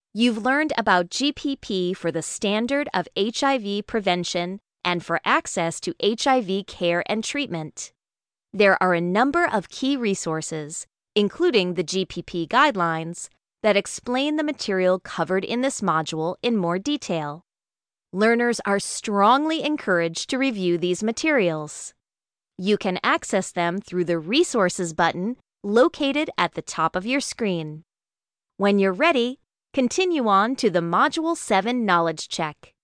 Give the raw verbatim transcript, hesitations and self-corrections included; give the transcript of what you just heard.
You've learned about G P P for the standard of H I V prevention and for access to H I V care and treatment. There are a number of key resources, including the G P P guidelines, that explain the material covered in this module in more detail. Learners are strongly encouraged to review these materials. You can access them through the Resources button located at the top of your screen. When you're ready, continue on to the Module seven Knowledge Check.